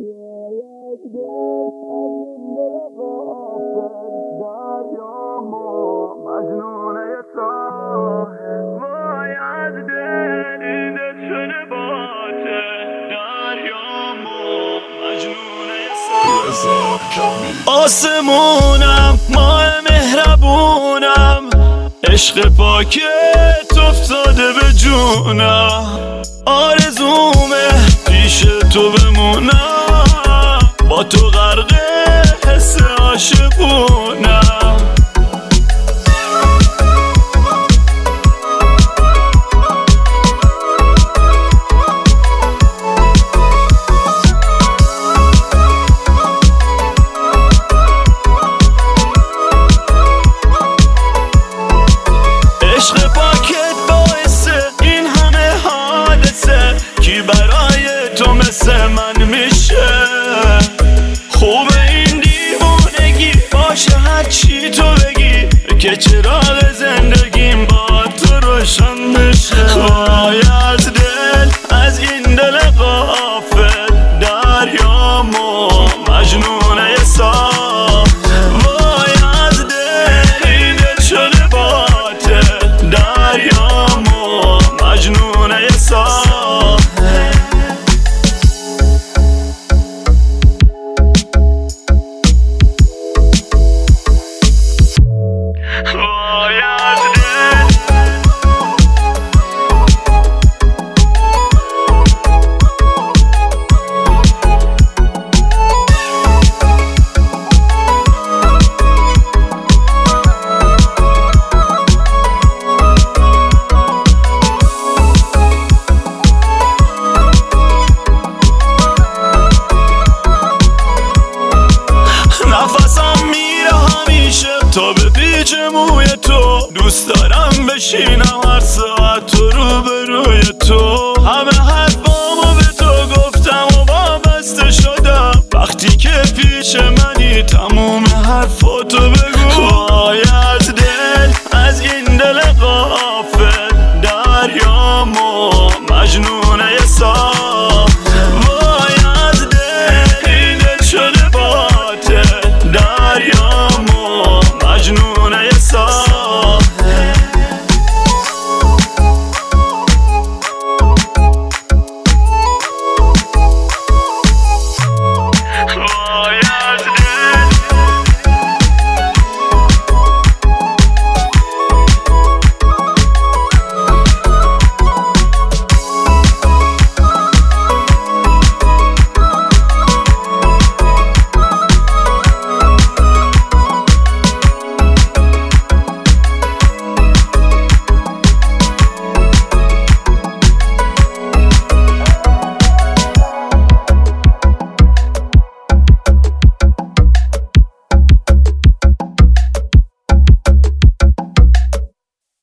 مجنونه تو وای از دلت شده باته دریامو مجنونه تو آسمونم ماه مهربونم عشق پاکت افتاده به جونم آرزومه پیش تو بمونم با تو غرق حس عاشقونم عشق پاکت باعث این همه حادثه کی برای تو مثل من میشه خوب این دیوونگی باشه هرچی تو بگی که چراغ زندگیم با تو روشن بشه وای از